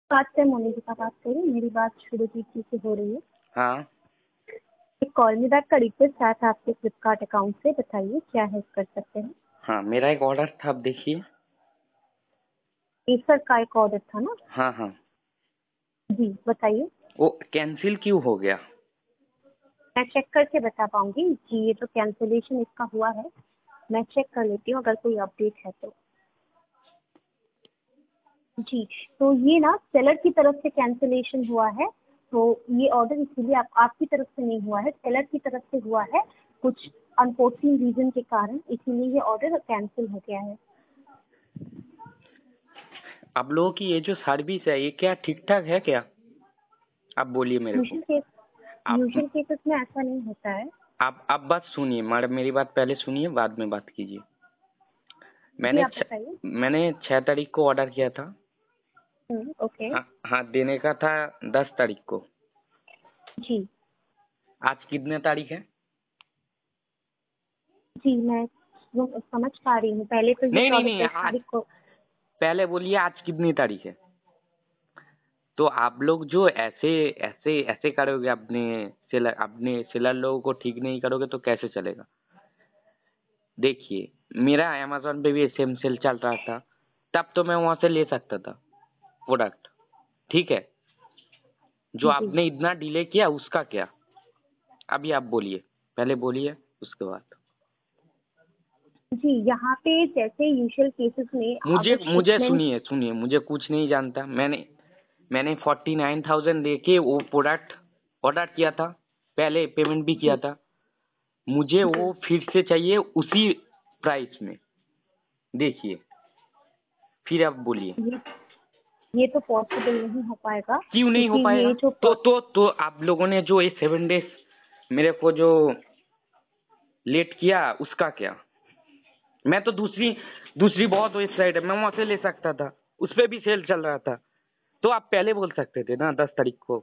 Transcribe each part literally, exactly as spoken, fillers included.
बात से मोनिका बात करें, मेरी बात शुरुजीत जी से हो रही है। हाँ एक कॉल मी बैक का रिक्वेस्ट आया था आपके फ्लिपकार्ट अकाउंट से, बताइए क्या हेल्प कर सकते हैं। हाँ, मेरा एक ऑर्डर था, आप देखिए। एसर का एक ऑर्डर था ना? हाँ हाँ। जी बताइए। वो कैंसिल क्यों हो गया? मैं चेक करके बता पाऊंगी कि ये तो कैंसिलेशन इसका हुआ है। मैं चेक कर लेती हूँ अगर कोई अपडेट है तो। जी, तो ये ना सेलर की तरफ से कैंसिलेशन हुआ है। तो ये ऑर्डर इसीलिए आप, आपकी तरफ से नहीं हुआ है, सेलर की तरफ से हुआ है। कुछ अनफॉर्चुनेट रीजन के कारण इसीलिए ये ऑर्डर कैंसिल हो गया है। आप लोगों की ये जो सर्विस है, ये क्या ठीक ठाक है क्या? आप बोलिए मेरे को। यूजुअल केस आप यूजुअल केसेस में ऐसा नहीं होता है। आप आप बात सुनिए, मैडम मेरी बात पहले सुनिए, बाद में बात कीजिए। जी मैंने आप छ, बताइए। मैंने छह तारीख को ऑर्डर किया था। Hmm, okay. हाँ हाँ, देने का था दस तारीख को। जी आज कितने तारीख है? जी मैं वो समझ पा रही हूँ। पहले तो ये नहीं नहीं प्रोडक्ट नहीं, दस आज तारीख को। पहले बोलिए आज कितनी तारीख है। तो आप लोग जो ऐसे ऐसे ऐसे करोगे, अपने सेलर अपने सेलर लोगों को ठीक नहीं करोगे तो कैसे चलेगा? देखिए, मेरा अमेजोन पे भी सेम सेल चल रहा था, तब तो मैं वहां से ले सकता था प्रोडक्ट, ठीक है। जो जी आपने इतना डिले किया उसका क्या? अभी आप बोलिए, पहले बोलिए उसके बाद। जी यहाँ पे जैसे यूजुअल केसेस में मुझे अगर मुझे शिपमेंट। सुनिए सुनिए, मुझे कुछ नहीं जानता। मैंने मैंने फोर्टी नाइन थाउजेंड दे के वो प्रोडक्ट ऑर्डर किया था, पहले पेमेंट भी किया जी था। मुझे जी वो फिर से चाहिए उसी प्राइस में। देखिए, फिर आप बोलिए। ये ये तो पॉसिबल नहीं हो पाएगा क्यों नहीं हो क्योंकि पाएगा? ये जो तो प्रो- तो तो आप लोगों ने जो ये सेवन डेज मेरे को जो लेट किया उसका क्या? मैं तो दूसरी दूसरी बहुत वेबसाइट है, मैं वहां से ले सकता था, उस पे भी सेल चल रहा था। तो आप पहले बोल सकते थे ना, दस तारीख को।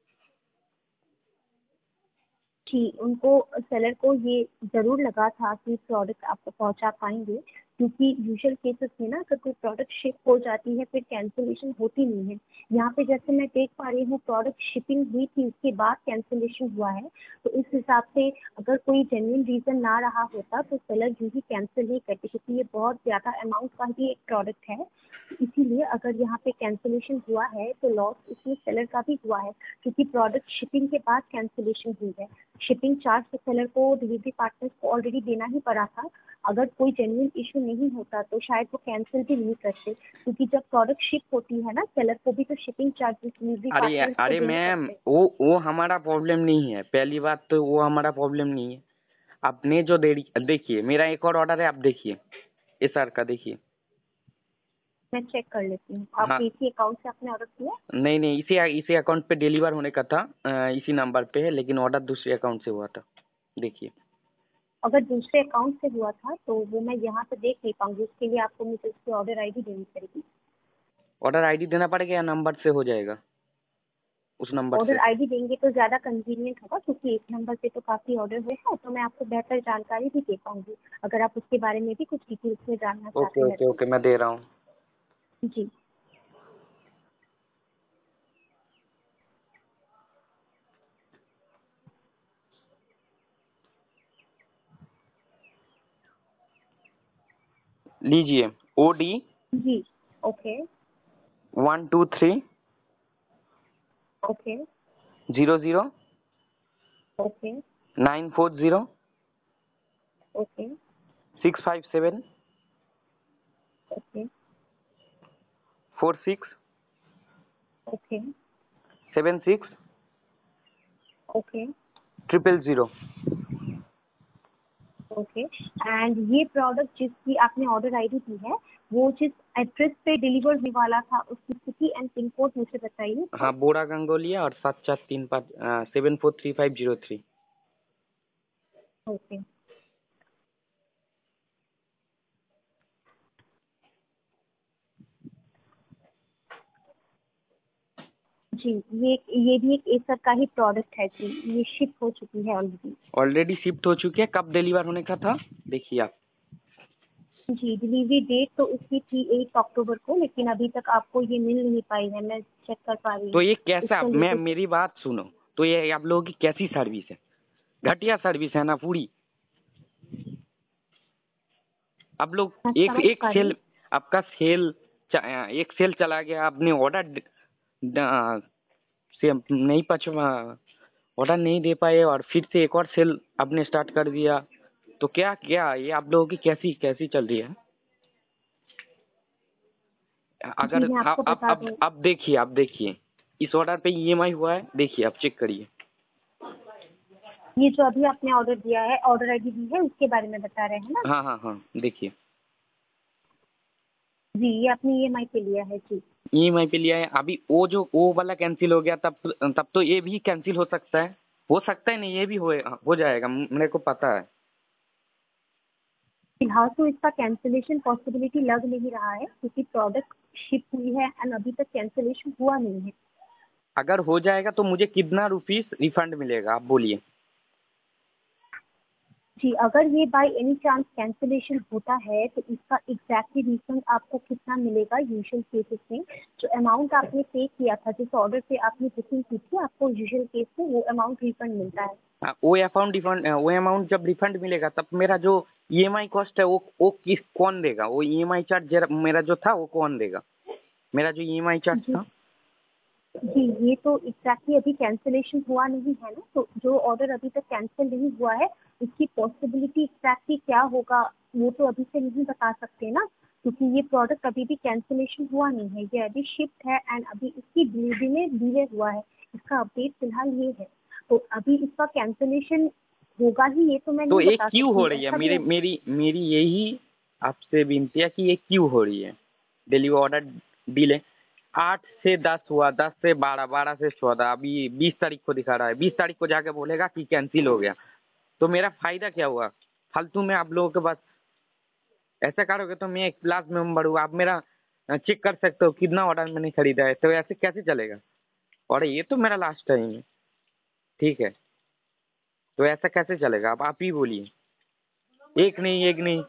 जी उनको सेलर को ये जरूर लगा था कि प्रोडक्ट आपको पहुंचा पाएंगे, क्योंकि यूजुअल केसेस में ना अगर कोई प्रोडक्ट शिप हो जाती है फिर कैंसिलेशन होती नहीं है। यहाँ पे जैसे मैं देख पा रही हूँ प्रोडक्ट शिपिंग हुई थी उसके बाद कैंसिलेशन हुआ है। तो इस हिसाब से अगर कोई जेन्युइन रीजन ना रहा होता तो सेलर यूं ही कैंसिल नहीं करते, क्योंकि ये बहुत ज्यादा अमाउंट का ही एक प्रोडक्ट है। इसीलिए अगर यहाँ पे कैंसिलेशन हुआ है तो लॉस इसमें सेलर का भी हुआ है, क्योंकि प्रोडक्ट शिपिंग के बाद कैंसिलेशन हुई है। शिपिंग चार्ज तो सेलर को डिलीवरी पार्टनर्स को ऑलरेडी देना ही पड़ा था। अगर कोई जेन्युइन इशू नहीं होता तो शायद वो कैंसिल भी नहीं करते, क्योंकि जब प्रोडक्ट शिप होती है ना सेलर को भी तो शिपिंग चार्जेस डिलीवरी अरे पार्टनर्स को अरे देने मैम, पड़ते हैं। वो वो हमारा प्रॉब्लम नहीं है, पहली बात तो वो हमारा प्रॉब्लम नहीं है। आपने जो देरी देखिए, मेरा एक और ऑर्डर है, आप देखिए, एस आर का देखिए। मैं चेक कर लेती हूँ, आप हाँ, इसी अकाउंट से आपने ऑर्डर किया? नहीं नहीं, इसी इसी अकाउंट पे डिलीवर होने का था, अ, इसी नंबर पे है, लेकिन ऑर्डर दूसरे अकाउंट से हुआ था। देखिए। अगर दूसरे अकाउंट से हुआ था तो वो मैं यहाँ पे देख नहीं पाऊंगी, उसके लिए आपको मुझे उसकी ऑर्डर आई डी देनी पड़ेगी। ऑर्डर आईडी देना पड़ेगा या नंबर से हो जाएगा? उस नंबर ऑर्डर से। आईडी देंगे तो ज्यादा कन्वीनियंट होगा, क्योंकि एक नंबर पे तो काफी ऑर्डर हुए हैं, तो मैं आपको बेहतर जानकारी भी दे पाऊंगी अगर आप उसके बारे में भी कुछ डिटेल्स में जानना ओके चाहते हैं ओके तो। ओके, मैं दे रहा हूँ। जी लीजिए। O D G okay one two three okay zero zero okay nine four zero okay six five seven okay four six okay seven six okay triple zero. Okay. And ये product जिसकी आपने order ID दी है, वो जिस address पे deliver होने वाला था उसकी सिटी एंड पिन कोड मुझे बताइए हाँ, तो। बोरा गंगोलिया और सात चार तीन पाँच seven four three five zero three. Okay जी, ये ये भी एक एसर का ही प्रोडक्ट है जी, ये शिप हो चुकी है ऑलरेडी। ऑलरेडी शिफ्ट हो चुकी है, कब डिलीवर होने का था? देखिए आप। जी, डिलीवरी डेट तो इसकी थी एट अक्टूबर को, लेकिन अभी तक आपको ये मिल नहीं पाई है, मैं चेक कर पा रही तो हूँ। ये कैसा, इसका मैं लेटेस्ट मेरी बात सुनो, तो ये आप लोगों की कैसी सर्विस है? घटिया सर्विस है ना पूरी। आप लोग मैं एक समझ एक पा रही सेल, हूँ। आपका सेल एक सेल चला गया, आपने ऑर्डर से नहीं पहुंचवा, ऑर्डर नहीं दे पाए और फिर से एक और सेल आपने स्टार्ट कर दिया। तो क्या क्या ये आप लोगों की कैसी कैसी चल रही है? जी, अगर मैं अब आपको अब बता अब दूँ, अब देखिए, आप देखिए इस ऑर्डर पे ईएमआई हुआ है, देखिए आप चेक करिए। ये जो अभी आपने ऑर्डर दिया है, ऑर्डर आईडी दी है, उसके बारे में बता रहे हैं ना? हाँ हाँ हाँ, देखिए जी, ये आपने ईएमआई पे लिया है जी। ईएमआई पे लिया है। अभी वो जो वो वाला कैंसिल हो गया, तब तब तो ये भी कैंसिल हो सकता है, हो सकता है नहीं, ये भी हो हो जाएगा, मेरे को पता है। फिलहाल तो इसका कैंसिलेशन पॉसिबिलिटी लग नहीं रहा है, क्योंकि प्रोडक्ट शिप हुई है एंड अभी तक कैंसिलेशन हुआ नहीं है। अगर हो जाएगा तो मुझे कितना रुपीस रिफंड मिलेगा, आप बोलिए। जी, अगर ये बाय एनी चांस कैंसिलेशन होता है तो इसका एग्जैक्टली रिफंड आपको कितना मिलेगा यूजुअल केसेस में? जो अमाउंट आपने पे किया था, जिस ऑर्डर पे आपने बुकिंग की थी, आपको यूजुअल केस में वो अमाउंट रिफंड मिलता है। हाँ, वो अकाउंट रिफंड, वो अमाउंट जब रिफंड मिलेगा तब मेरा जो ईएमआई कॉस्ट है वो वो किस कौन देगा? वो ईएमआई चार्ज जरा मेरा जो था वो कौन देगा? मेरा जो ईएमआई चार्ज जी था। जी, ये तो एग्जैक्टली अभी कैंसिलेशन हुआ नहीं है ना, तो जो ऑर्डर अभी तक कैंसिल नहीं हुआ है उसकी पॉसिबिलिटी एग्जैक्टली क्या होगा वो तो अभी से नहीं बता सकते ना, क्योंकि ये प्रोडक्ट अभी भी कैंसिलेशन हुआ नहीं है, ये अभी शिफ्ट है एंड अभी इसकी डिलीवरी में डिले हुआ है। इसका अपडेट फिलहाल ये है, तो अभी इसका कैंसिलेशन होगा ही ये तो मैं तो नहीं ये बता क्यों हो सकती, रही है? ऐसा भी मेरी है। मेरी मेरी यही आपसे विनती है कि ये क्यों हो रही है डिलीवर ऑर्डर डिले? आठ से दस हुआ, दस से बारह, बारह से चौदह, अभी बीस तारीख को दिखा रहा है, बीस तारीख को जाके बोलेगा कि कैंसिल हो गया। तो मेरा फायदा क्या हुआ? फालतू में आप लोगों के पास ऐसा करोगे तो मैं एक क्लास मेंबर हूँ, आप मेरा चेक कर सकते हो कितना ऑर्डर मैंने खरीदा है, तो ऐसे कैसे चलेगा? और ये तो मेरा लास्ट टाइम है, ठीक है? तो ऐसा कैसे चलेगा? अब आप ही बोलिए। एक नहीं, एक नहीं,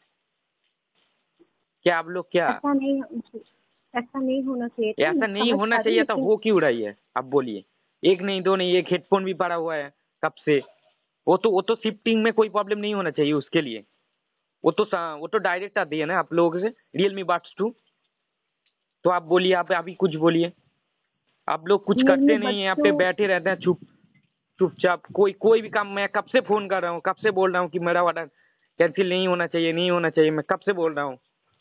क्या आप लोग क्या ऐसा नहीं ऐसा नहीं होना चाहिए था, मैं ऐसा नहीं समझ होना पा रही हूँ, चाहिए था, लेकिन हो क्यों रही है? आप बोलिए। एक नहीं, दो नहीं, एक हेडफोन भी पड़ा हुआ है कब से। वो तो वो तो शिफ्टिंग में कोई प्रॉब्लम नहीं होना चाहिए उसके लिए। वो तो सा- वो तो डायरेक्ट आती है ना आप लोगों से, रियलमी बड्स टू। तो आप बोलिए, आप अभी कुछ बोलिए। आप लोग कुछ रियलमी करते नहीं है, बड्स यहाँ टू। पे बैठे रहते हैं चुप चुपचाप। कोई कोई भी काम, मैं कब से फोन कर रहा हूँ, कब से बोल रहा हूँ कि मेरा ऑर्डर कैंसिल नहीं होना चाहिए, नहीं होना चाहिए, मैं कब से बोल रहा हूँ।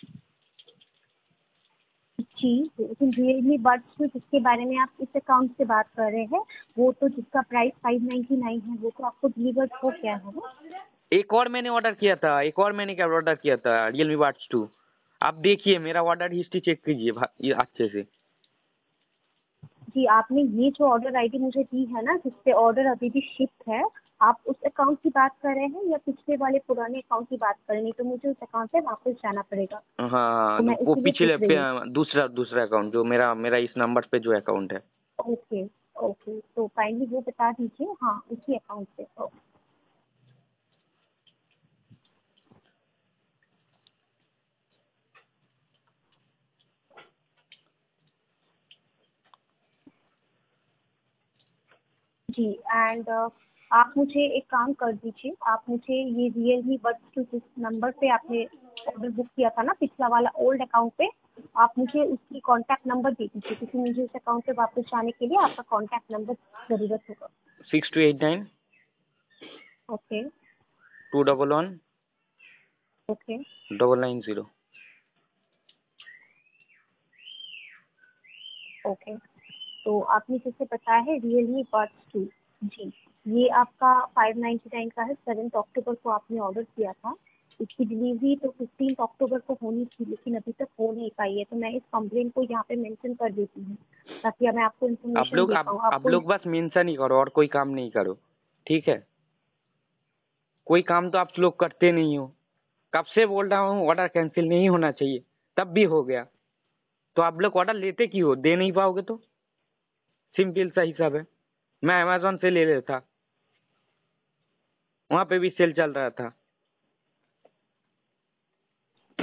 जी, लेकिन रियलमी बड्स टू जिसके बारे में आप इस अकाउंट से बात कर रहे हैं, वो तो जिसका प्राइस फाइव नाइन्टी नाइन है, वो तो आपको डिलीवर्ड हो गया है ना? एक और मैंने ऑर्डर किया था, एक और मैंने क्या ऑर्डर किया था, रियलमी बड्स टू। आप देखिए मेरा ऑर्डर हिस्ट्री चेक कीजिए भा- ये अच्छे से। जी, आपने ये जो ऑर्डर आईडी मुझे दी है ना, जिससे ऑर्डर अभी भी शिफ्ट है, आप उस अकाउंट की बात कर रहे हैं या पिछले वाले पुराने अकाउंट की बात कर रहे हैं? तो मुझे उस अकाउंट पे वापस जाना पड़ेगा, हाँ, तो मैं वो इसीलिए पिछले पूछ रही हूँ। पे- दूसरा दूसरा अकाउंट जो मेरा मेरा इस नंबर पे जो अकाउंट है। ओके। ओके, तो काइंडली वो बता दीजिए, हाँ उसी अकाउंट पे। ओके। जी, एंड आप मुझे एक काम कर दीजिए, आप मुझे ये रियलमी बड्स टू जिस नंबर पे आपने ऑर्डर बुक किया था ना, पिछला वाला ओल्ड अकाउंट पे, आप मुझे उसकी कॉन्टैक्ट नंबर दे दीजिए, क्योंकि मुझे उस अकाउंट पे वापस जाने के लिए आपका कॉन्टैक्ट नंबर ज़रूरत होगा। Six two eight nine okay. Two double one okay. Double nine zero. Okay, तो आपने जैसे बताया है रियलमी बड्स टू। जी, ये आपका फाइव नाइन्टी नाइन का है, सेवन्थ अक्टूबर को आपने ऑर्डर किया था। इसकी डिलीवरी तो फिफ्टीन अक्टूबर को होनी थी, लेकिन अभी तक हो नहीं पाई है, तो मैं इस कंप्लेंट को यहाँ पे मेंशन कर देती हूँ, ताकि मैं आपको आप इन्फॉर्मेशन लोग दे आप पाऊँ आप आपको। लोग बस मेंशन ही करो और कोई काम नहीं करो, ठीक है? कोई काम तो आप लोग करते नहीं हो। कब से बोल रहा हूँ ऑर्डर कैंसिल नहीं होना चाहिए, तब भी हो गया। तो आप लोग ऑर्डर लेते क्यों हो? दे नहीं पाओगे तो? सिंपल सा हिसाब है। मैं अमेजोन से ले लेता, वहां पे भी सेल चल रहा था।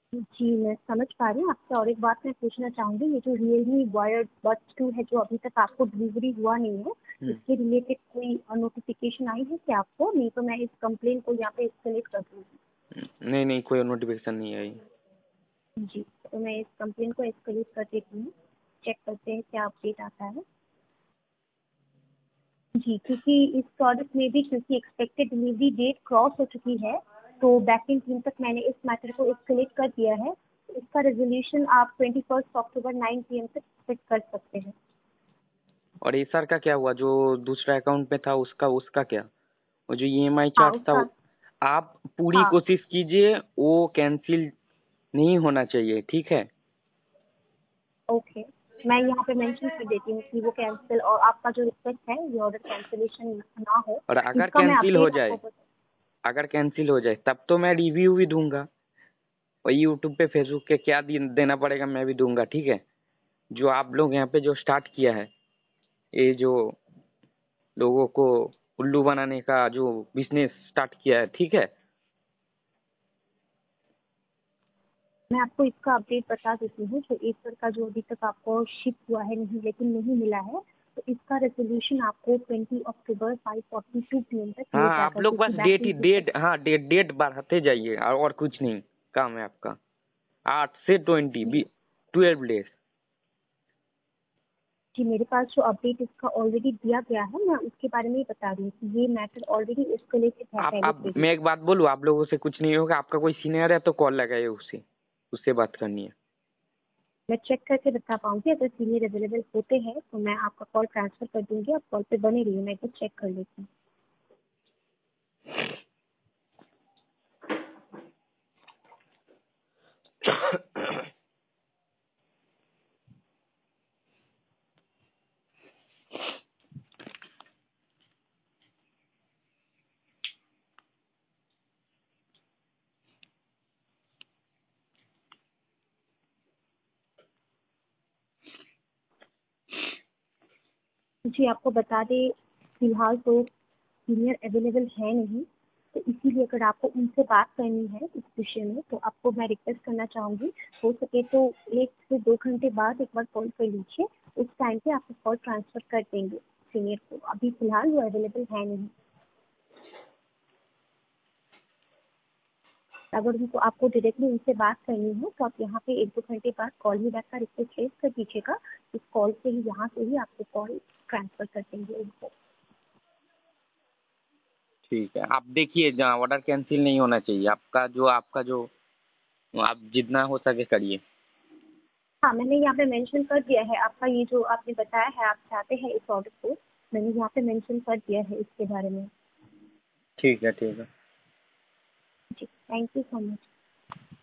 जी मैं समझ पा रही हूँ आपसे। और एक बात मैं पूछना चाहूंगी, ये जो रियलमी वायर्ड बड्स टू है जो अभी तक आपको डिलीवरी हुआ नहीं है, हम्म, इसके रिलेटेड कोई नोटिफिकेशन आई है क्या आपको? नहीं तो मैं इस कंप्लेन को यहाँ पे एस्केलेट कर दूंगी। नहीं नहीं, कोई नोटिफिकेशन नहीं आई। जी तो मैं इस कंप्लेन को एस्केलेट कर देती हूँ। चेक करते हैं क्या अपडेट आता है। जी क्योंकि इस प्रोडक्ट में भी क्योंकि एक्सपेक्टेड डिलीवरी डेट क्रॉस हो चुकी है, तो बैकएंड टीम तक मैंने इस मैटर को एस्केलेट कर दिया है। तो इसका रेजोल्यूशन आप twenty first October nine P M तक एक्सपेक्ट कर सकते हैं। और एसआर का क्या हुआ, जो दूसरा अकाउंट में था उसका उसका क्या? वो जो ईएमआई हाँ चार्ज था उसका। वो, आप पूरी हाँ कोशिश कीजिए वो कैंसिल नहीं होना चाहिए, ठीक है? ओके, मैं यहाँ पे मेंशन कर देती हूँ कि वो कैंसिल, और आपका जो रिक्वेस्ट है ये ऑर्डर कैंसिलेशन ना हो। और अगर इसका मैं कैंसिल हो अपडेट आपको जाए, बता। अगर कैंसिल हो जाए तब तो मैं रिव्यू भी दूंगा, और यूट्यूब पे फेसबुक पे क्या दे- देना पड़ेगा मैं भी दूंगा, ठीक है? जो आप लोग यहाँ पे जो स्टार्ट किया है, ये जो लोगों को उल्लू बनाने का जो बिजनेस स्टार्ट किया है, ठीक है? मैं आपको इसका अपडेट बता देती हूँ। जो एसर का जो अभी तक आपको शिप हुआ है नहीं, लेकिन नहीं मिला है, तो इसका रेजोल्यूशन आपको twenty October five forty two P M तक मिल हाँ, आप जाएगा, लोग बस क्योंकि डेट ही बैकएंड टीम तक। डेट, हाँ डेट डेट बढ़ाते जाइए और, और कुछ नहीं काम है आपका। आठ से twenty G B twelve days. जी मेरे पास जो अपडेट इसका ऑलरेडी दिया गया है, मैं उसके बारे में ही बता रही हूँ कि ये मैटर ऑलरेडी एस्केलेटेड है आप पहले आप से ही। मैं एक बात बोलूँ, आप लोगों से कुछ नहीं होगा, आपका कोई सीनियर है तो कॉल लगाइए उससे, उससे बात करनी है। मैं चेक करके बता पाऊंगी, अगर सीनियर अवेलेबल होते हैं तो मैं आपका कॉल ट्रांसफर कर दूंगी। आप कॉल पे बने रहिए, मैं एक बार चेक कर लेती हूँ। जी आपको बता दें, फिलहाल तो सीनियर अवेलेबल है नहीं, तो इसीलिए अगर आपको उनसे बात करनी है इस विषय में, तो आपको मैं रिक्वेस्ट करना चाहूंगी, हो सके तो एक से दो घंटे बाद एक बार कॉल कर लीजिए। उस टाइम पे आपको कॉल ट्रांसफर कर देंगे सीनियर को। अभी फिलहाल वो अवेलेबल है नहीं। अगर उनको आपको डायरेक्टली उनसे बात करनी हो तो आप यहाँ पे एक दो घंटे बाद कॉल मी बैक का रिक्वेस्ट रेज कर दीजिएगा। इस कॉल से ही यहाँ से ही आपको कॉल ट्रांसफर कर देंगे उनको। ठीक है, आप देखिए जहाँ ऑर्डर कैंसिल नहीं होना चाहिए, आपका जो आपका जो आप जितना हो सके करिए। हाँ मैंने यहाँ पे मेंशन कर दिया है, आपका ये जो आपने बताया है आप चाहते हैं इस ऑर्डर को, मैंने यहाँ पे मेंशन कर दिया है इसके बारे में। ठीक है, ठीक है। जी थैंक यू सो मच।